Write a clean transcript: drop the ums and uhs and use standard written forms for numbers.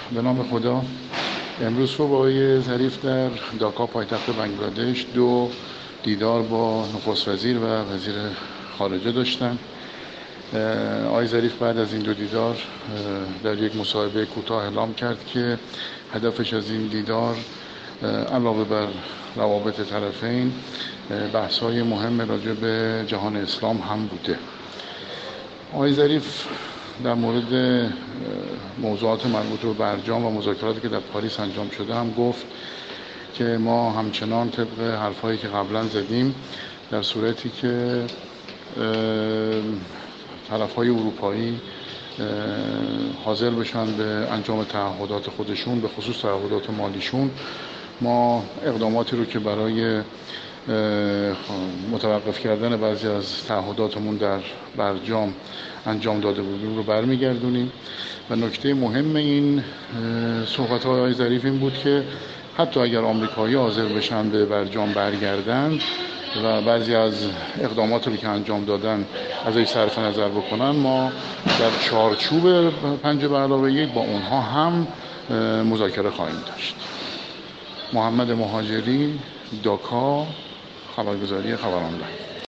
به نام خدا. امروز صبح آقای ظریف در داکا پایتخت بنگلادش 2 دیدار با نخست وزیر و وزیر خارجه داشتن. آقای ظریف بعد از این 2 دیدار در یک مصاحبه کوتاه اعلام کرد که هدفش از این دیدار علاوه بر روابط طرفین بحث‌های مهم راجع به جهان اسلام هم بوده. آقای ظریف در مورد موضوعات مربوط به برجام و مذاکراتی که در پاریس انجام شده هم گفت که ما همچنان طبق حرفایی که قبلا زدیم در صورتی که طرف‌های اروپایی حاضر بشن به انجام تعهدات خودشون، به خصوص تعهدات مالیشون، ما اقداماتی رو که برای متوقف کردن بعضی از تعهداتمون در برجام انجام داده بودیم رو برمیگردونیم. و نکته مهم این صحبت‌های آقای ظریف این بود که حتی اگر آمریکایی حاضر بشن به برجام برگردن و بعضی از اقداماتی رو که انجام دادن ازش صرف نظر بکنن، ما در چارچوب 5+1 با اونها هم مذاکره خواهیم داشت. محمد مهاجری، داکا، خبرگزاری خبرانگاه.